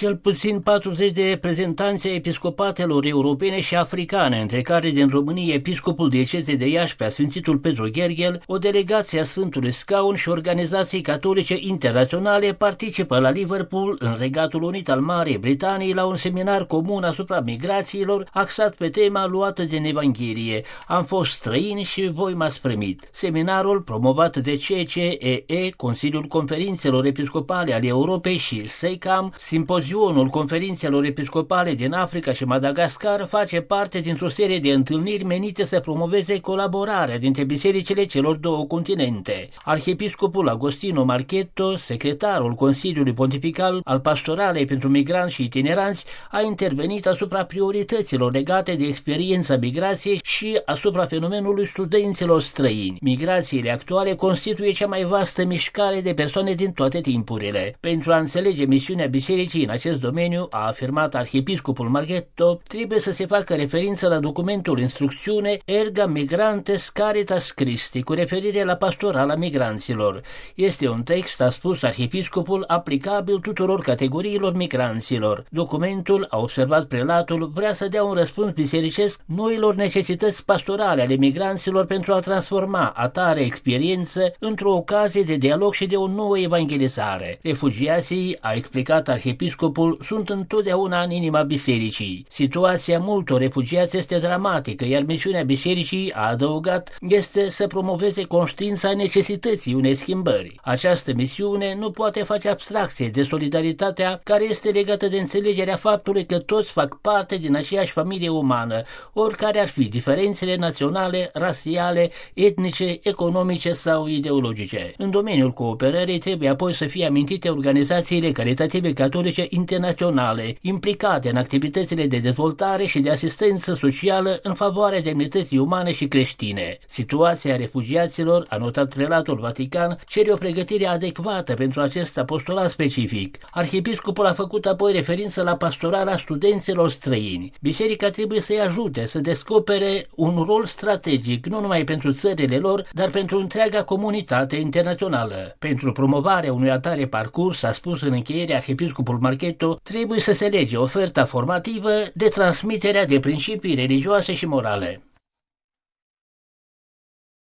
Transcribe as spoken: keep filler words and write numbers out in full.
Cel puțin patruzeci de reprezentanți ai episcopatelor europene și africane, între care din România episcopul diecezei de Iași, Preasfințitul Petru Gherghel, o delegație a Sfântului Scaun și organizații catolice internaționale participă la Liverpool, în Regatul Unit al Marii Britanii, la un seminar comun asupra migrațiilor, axat pe tema luată din Evanghelie: Am fost străini și voi m-ați primit. Seminarul, promovat de C C E E, Consiliul Conferințelor Episcopale ale Europei, și SECAM, Simpozionul Conferințelor Episcopale din Africa și Madagascar, face parte dintr-o serie de întâlniri menite să promoveze colaborarea dintre bisericile celor două continente. Arhiepiscopul Agostino Marchetto, secretarul Consiliului Pontifical al Pastoralei pentru Migranți și Itineranți, a intervenit asupra priorităților legate de experiența migrației și asupra fenomenului studenților străini. Migrațiile actuale constituie cea mai vastă mișcare de persoane din toate timpurile. Pentru a înțelege misiunea bisericii în acest domeniu, a afirmat arhiepiscopul Marchetto, trebuie să se facă referință la documentul Instrucțiune Erga Migrantes Caritas Christi, cu referire la pastorala migranților. Este un text, a spus arhiepiscopul, aplicabil tuturor categoriilor migranților. Documentul, a observat prelatul, vrea să dea un răspuns bisericesc noilor necesități pastorale ale migranților pentru a transforma atare experiență într-o ocazie de dialog și de o nouă evangelizare. Refugiații, a explicat arhiepiscopul, sunt întotdeauna în inima bisericii. Situația multor refugiați este dramatică, iar misiunea bisericii, a adăugat, este să promoveze conștiința necesității unei schimbări. Această misiune nu poate face abstracție de solidaritatea care este legată de înțelegerea faptului că toți fac parte din aceeași familie umană, oricare ar fi diferențele naționale, rasiale, etnice, economice sau ideologice. În domeniul cooperării trebuie apoi să fie amintite organizațiile caritative catolice internaționale, implicate în activitățile de dezvoltare și de asistență socială în favoarea demnității umane și creștine. Situația refugiaților, a notat prelatul Vatican, cere o pregătire adecvată pentru acest apostolat specific. Arhiepiscopul a făcut apoi referință la pastorala studenților străini. Biserica trebuie să-i ajute să descopere un rol strategic, nu numai pentru țările lor, dar pentru întreaga comunitate internațională. Pentru promovarea unui atare parcurs, a spus în încheiere arhiepiscopul Marchetto, trebuie să se lege oferta formativă de transmiterea de principii religioase și morale.